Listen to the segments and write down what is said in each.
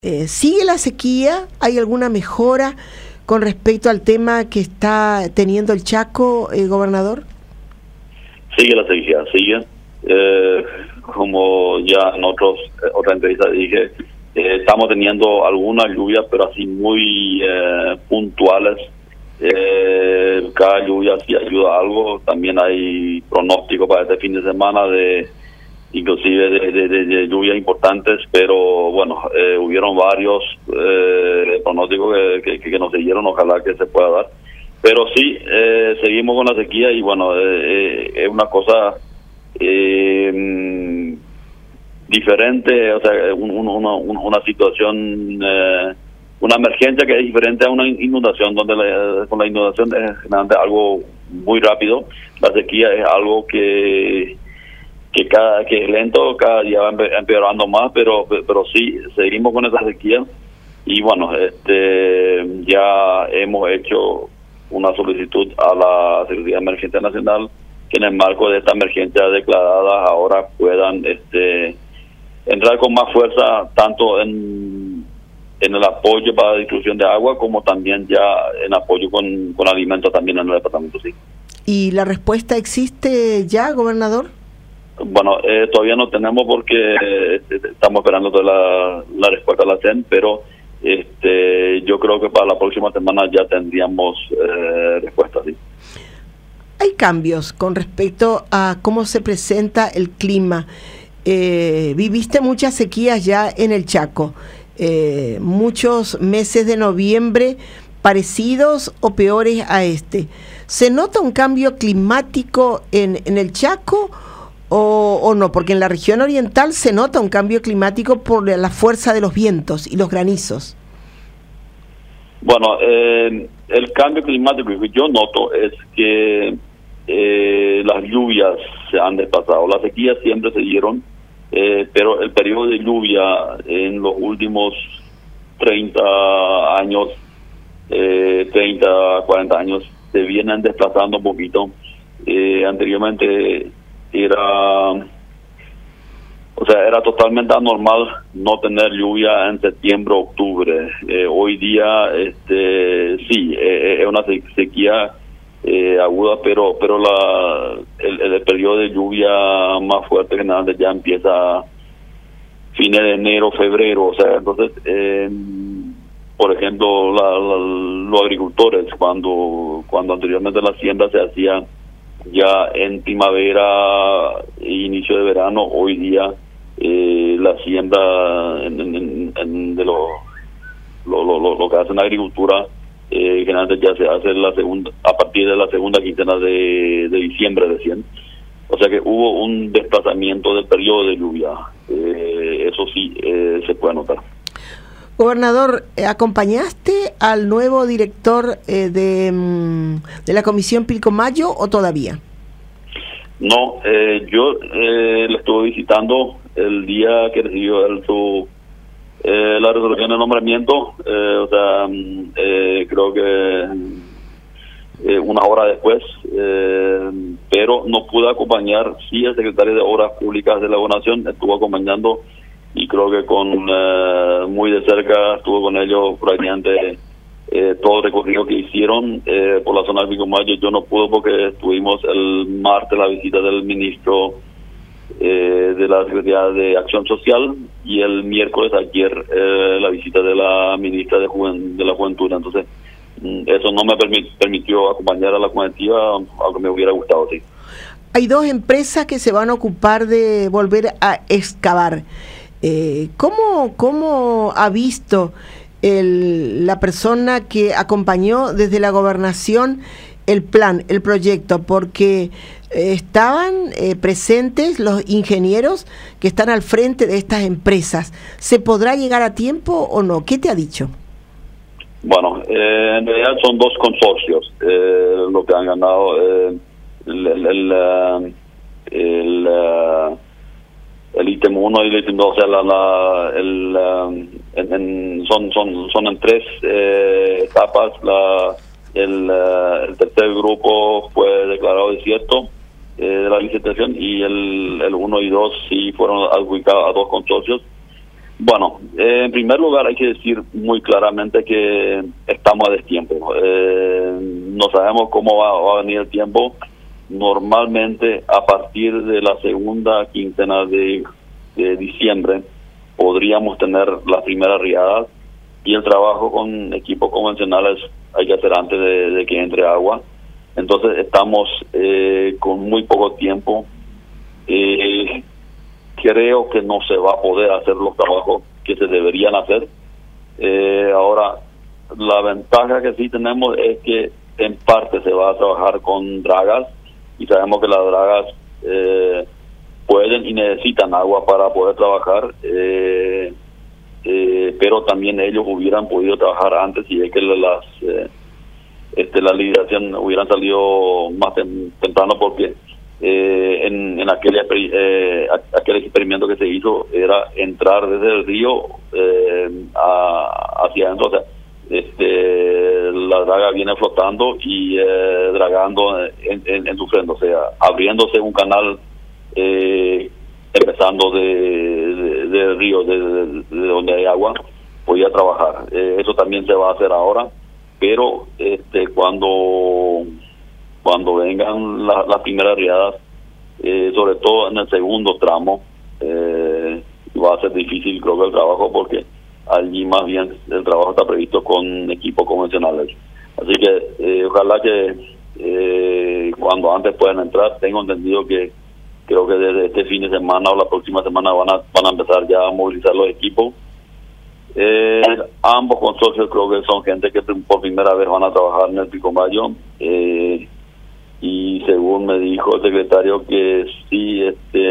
¿Sigue la sequía? ¿Hay alguna mejora con respecto al tema que está teniendo el Chaco, gobernador? Sigue la sequía, sigue. Como ya en otra entrevista dije, estamos teniendo algunas lluvias, pero así muy puntuales. Cada lluvia sí ayuda a algo. También hay pronóstico para este fin de semana inclusive de lluvias importantes, pero bueno, hubieron varios pronósticos que nos siguieron, ojalá que se pueda dar. Pero sí, seguimos con la sequía y bueno, es una cosa diferente, o sea, una situación, una emergencia que es diferente a una inundación, donde con la inundación es generalmente algo muy rápido. La sequía es algo que es lento, cada día va empeorando más, pero sí, seguimos con esa sequía. Y bueno, ya hemos hecho una solicitud a la Secretaría de Emergencia Nacional que en el marco de esta emergencia declarada ahora puedan entrar con más fuerza tanto en el apoyo para la distribución de agua como también ya en apoyo con alimentos también en el departamento. Sí. ¿Y la respuesta existe ya, gobernador? Bueno, todavía no tenemos porque estamos esperando toda la respuesta a la CEN, pero yo creo que para la próxima semana ya tendríamos respuesta. Sí. Hay cambios con respecto a cómo se presenta el clima. Viviste muchas sequías ya en el Chaco, muchos meses de noviembre parecidos o peores a este. ¿Se nota un cambio climático en el Chaco o no? Porque en la región oriental se nota un cambio climático por la fuerza de los vientos y los granizos. Bueno, el cambio climático que yo noto es que las lluvias se han desplazado. Las sequías siempre se dieron, pero el periodo de lluvia en los últimos 30 años, 30, 40 años, se vienen desplazando un poquito. Anteriormente era totalmente anormal no tener lluvia en septiembre, octubre. Hoy día sí, es una sequía aguda, pero el periodo de lluvia más fuerte generalmente ya empieza fines de enero, febrero. O sea, entonces, por ejemplo, los agricultores, cuando anteriormente la siembra se hacía ya en primavera e inicio de verano, hoy día la siembra de lo que hacen la agricultura generalmente ya se hace a partir de la segunda quincena de diciembre recién. O sea que hubo un desplazamiento del periodo de lluvia. Eso sí se puede notar. Gobernador, ¿acompañaste al nuevo director de la Comisión Pilcomayo o todavía? No, yo le estuve visitando el día que recibió la resolución de nombramiento, creo que una hora después, pero no pude acompañar. Sí, el secretario de Obras Públicas de la Gobernación estuvo acompañando y creo que muy de cerca estuvo con ellos prácticamente todo el recorrido que hicieron por la zona del Pilcomayo. Yo no pude porque tuvimos el martes la visita del ministro de la Secretaría de Acción Social y el miércoles ayer la visita de la ministra de la Juventud. Entonces eso no me permitió acompañar a la comitiva, aunque me hubiera gustado. Sí. Hay dos empresas que se van a ocupar de volver a excavar. ¿Cómo ha visto la persona que acompañó desde la gobernación el plan, el proyecto? Porque estaban presentes los ingenieros que están al frente de estas empresas. ¿Se podrá llegar a tiempo o no? ¿Qué te ha dicho? Bueno, en realidad son dos consorcios lo que han ganado. El ítem 1 y el ítem 2, o sea, son en tres etapas. El tercer grupo fue declarado desierto de la licitación y el 1 y 2 sí fueron adjudicados a dos consorcios Bueno, en primer lugar hay que decir muy claramente que estamos a destiempo. No sabemos cómo va a venir el tiempo. Normalmente a partir de la segunda quincena de diciembre podríamos tener las primeras riadas, y el trabajo con equipos convencionales hay que hacer antes de que entre agua. Entonces estamos con muy poco tiempo. Creo que no se va a poder hacer los trabajos que se deberían hacer. Ahora, la ventaja que sí tenemos es que en parte se va a trabajar con dragas, y sabemos que las dragas pueden y necesitan agua para poder trabajar, pero también ellos hubieran podido trabajar antes si es que la liquidación hubieran salido más temprano, porque en aquel experimento que se hizo era entrar desde el río hacia adentro. O sea, la draga viene flotando y dragando en su frente, o sea, abriéndose un canal empezando del río, de donde hay agua, podía trabajar. Eso también se va a hacer ahora, pero cuando vengan las primeras riadas, sobre todo en el segundo tramo, va a ser difícil, creo que el trabajo, porque allí más bien el trabajo está previsto con equipos convencionales. Así que ojalá que cuando antes puedan entrar. Tengo entendido que creo que desde este fin de semana o la próxima semana van a empezar ya a movilizar los equipos. Ambos consorcios creo que son gente que por primera vez van a trabajar en el Pilcomayo, y según me dijo el secretario que sí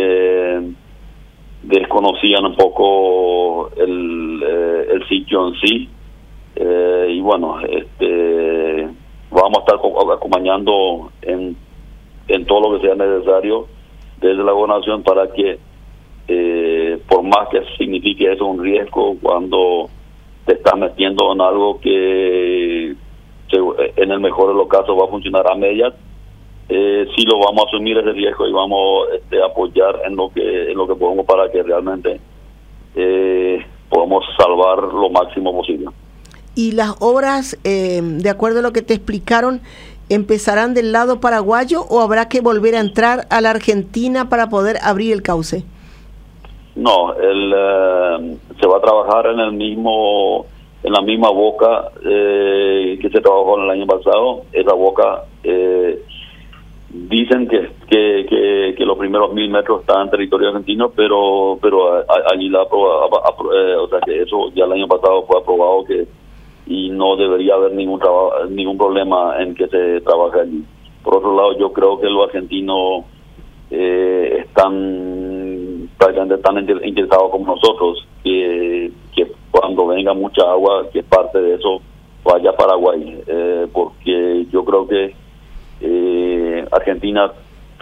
desconocían un poco el sitio en sí, y bueno, vamos a estar acompañando en todo lo que sea necesario desde la gobernación para que, por más que signifique eso un riesgo, cuando te estás metiendo en algo que en el mejor de los casos va a funcionar a medias, sí lo vamos a asumir ese riesgo y vamos a apoyar en lo que podemos para que realmente podamos salvar lo máximo posible. ¿Y las obras, de acuerdo a lo que te explicaron, empezarán del lado paraguayo o habrá que volver a entrar a la Argentina para poder abrir el cauce? No, se va a trabajar en la misma boca que se trabajó en el año pasado. Esa boca, dicen que los primeros 1000 metros están en territorio argentino, pero allí o sea que eso ya el año pasado fue aprobado, y no debería haber ningún problema en que se trabaje allí. Por otro lado, yo creo que los argentinos están prácticamente tan interesados como nosotros, que cuando venga mucha agua, que parte de eso vaya a Paraguay, porque yo creo que Argentina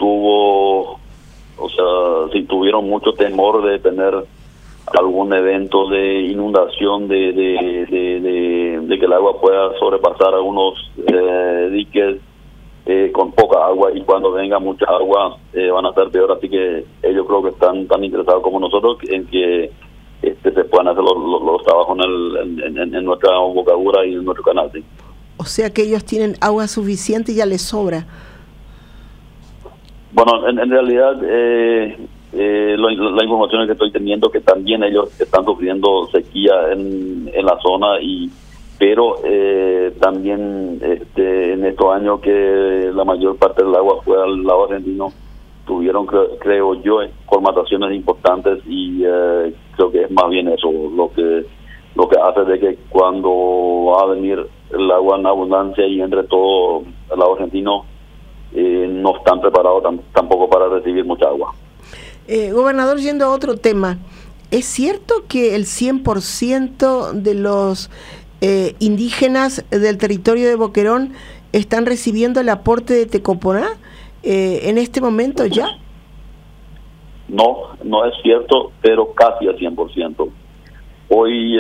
tuvieron mucho temor de tener algún evento de inundación, de que el agua pueda sobrepasar algunos diques con poca agua, y cuando venga mucha agua van a estar peor. Así que ellos creo que están tan interesados como nosotros en que se puedan hacer los trabajos en nuestra embocadura y en nuestro canal. ¿Sí? O sea que ellos tienen agua suficiente y ya les sobra. Bueno, en realidad la información que estoy teniendo, que también ellos están sufriendo sequía en la zona, pero también en estos años que la mayor parte del agua fue al lado argentino, tuvieron, creo yo, formataciones importantes, y creo que es más bien eso lo que hace de que cuando va a venir el agua en abundancia y entre todo el lado argentino, no están preparados tampoco para recibir mucha agua. Gobernador, yendo a otro tema, ¿es cierto que el 100% de los indígenas del territorio de Boquerón están recibiendo el aporte de Tecoponá en este momento ya? No es cierto, pero casi al 100%. Hoy,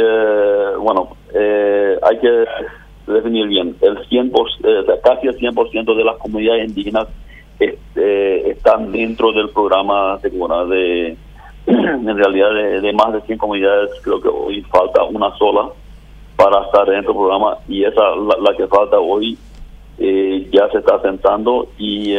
hay que definir bien, casi el 100% de las comunidades indígenas están dentro del programa de en realidad de más de 100 comunidades, creo que hoy falta una sola para estar dentro del programa, y esa, la que falta hoy, ya se está sentando y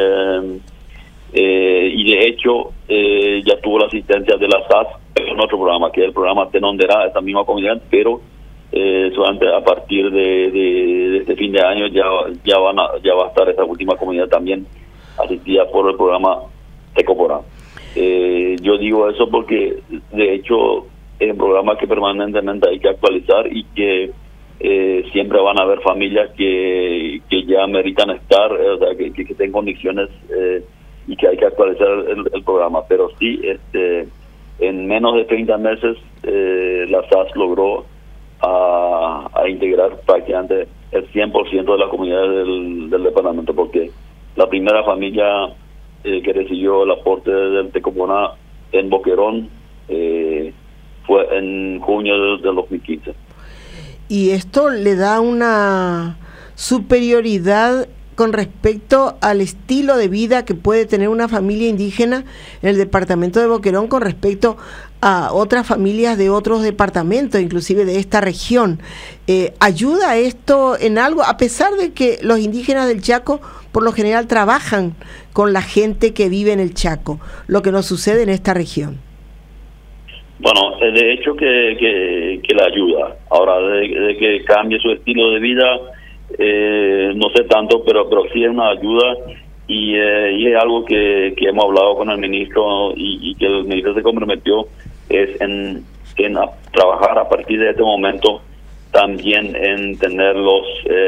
de hecho ya tuvo la asistencia de la SAS en otro programa, que es el programa Tenondera, esa misma comunidad, pero solamente a partir de este fin de año ya va a estar esa última comunidad también asistida por el programa Tecoporá. Yo digo eso porque de hecho es un programa que permanentemente hay que actualizar y que siempre van a haber familias que ya meritan estar, o sea, que estén en condiciones, y que hay que actualizar el programa. Pero sí, en menos de 30 meses la SAS logró a integrar prácticamente el 100% de la comunidad del departamento, porque la primera familia que recibió el aporte del Tecoporá en Boquerón fue en junio del 2015. Y esto le da una superioridad con respecto al estilo de vida que puede tener una familia indígena en el departamento de Boquerón con respecto a otras familias de otros departamentos, inclusive de esta región. ¿Ayuda esto en algo? A pesar de que los indígenas del Chaco por lo general trabajan con la gente que vive en el Chaco, lo que nos sucede en esta región. Bueno, de hecho que la ayuda. Ahora, de que cambie su estilo de vida, no sé tanto, pero sí es una ayuda, y es algo que hemos hablado con el ministro y que el ministro se comprometió es en trabajar a partir de este momento también en tener los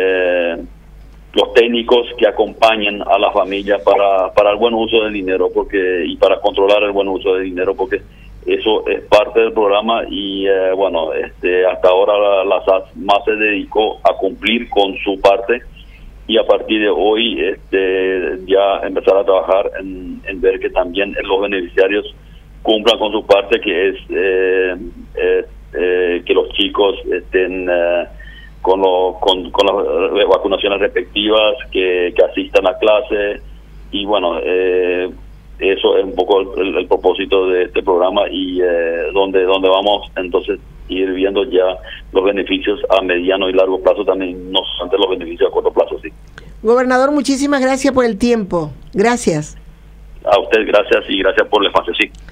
técnicos que acompañen a la familia para el buen uso del dinero, y para controlar el buen uso del dinero, porque eso es parte del programa. Y bueno, hasta ahora la SAS más se dedicó a cumplir con su parte, y a partir de hoy ya empezar a trabajar en ver que también los beneficiarios cumplan con su parte, que es que los chicos estén con las vacunaciones respectivas, que asistan a clase. Y bueno, eso es un poco el propósito de este programa, y donde vamos entonces ir viendo ya los beneficios a mediano y largo plazo también, no solamente los beneficios a corto plazo. Sí. Gobernador, muchísimas gracias por el tiempo. Gracias. A usted gracias, y gracias por el espacio. Sí.